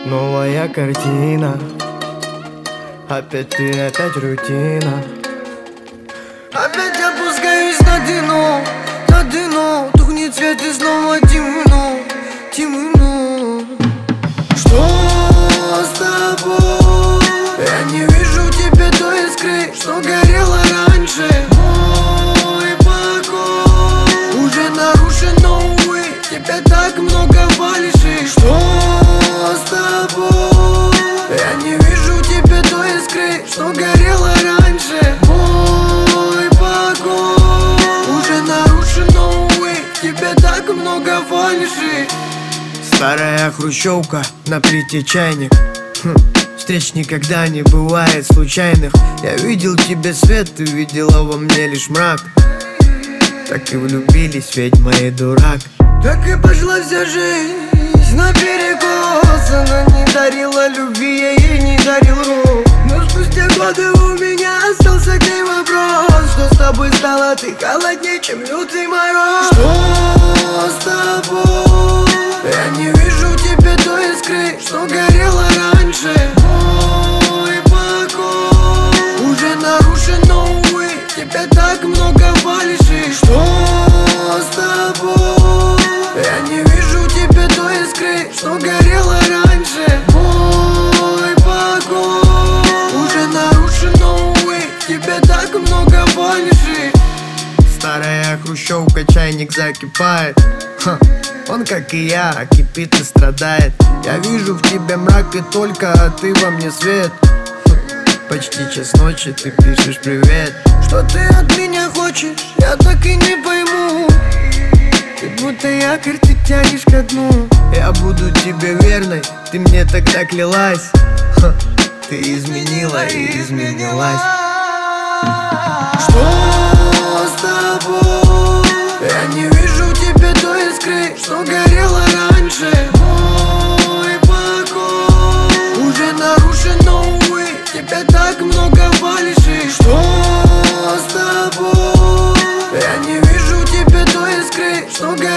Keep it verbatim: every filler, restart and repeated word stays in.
Новая картина, опять ты, опять рутина. Опять опускаюсь на дно, на дно. Тухнет свет и снова темно, темно. Что с тобой? Я не вижу тебе той искры, что горела раньше. Мой покой уже нарушен, но увы, тебе так много фальши. Что с тобой? Я не вижу тебе той искры, что горела раньше. Мой покой уже нарушен, но увы, тебе так много фальши. Старая хрущевка, на плите чайник. Хм, встреч никогда не бывает случайных. Я видел в тебе свет, ты видела во мне лишь мрак. Так и влюбились, ведьма и дурак. Так и пошла вся жизнь наперекос. Она не дарила любви, я ей не дарил рот. Но спустя годы у меня остался к ней вопрос: что с тобой стало? Ты холоднее, чем лютый мороз. Что с тобой? Я не вижу тебе той искры, что горела раньше. Мой покой уже нарушен, но увы, тебе так много фальши. Что с тобой? Я не вижу тебе той искры, что горела раньше. Мой покой уже нарушен, но увы, тебе так много фальши. Старая хрущевка, чайник закипает. Ха, он, как и я, кипит и страдает. Я вижу в тебе мрак и только, а ты во мне свет. Хм, почти час ночи, ты пишешь привет. Что ты от меня хочешь, я так и не пойму. Ты будто якорь, ты тянешь ко дну. Я буду тебе верной, ты мне тогда клялась. Ха, ты изменила и изменилась. Что с тобой? Я не вижу тебе той искры, что горела раньше. Мой покой уже нарушен, но увы, тебе так много фальши. Что с тобой? Я не вижу тебе той искры, что горела